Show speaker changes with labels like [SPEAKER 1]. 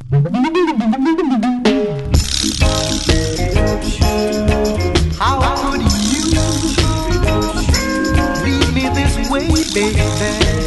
[SPEAKER 1] How could you leave me this way, baby?